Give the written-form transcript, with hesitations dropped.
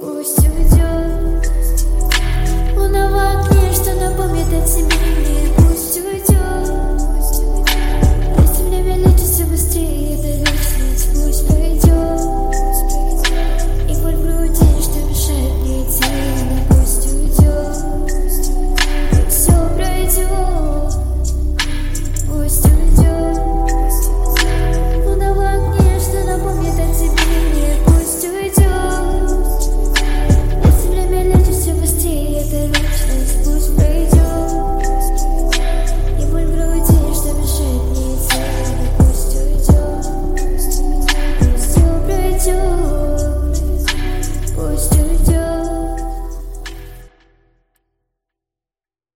Пусть уйдет луна в окне, что напомнит о тебе мне.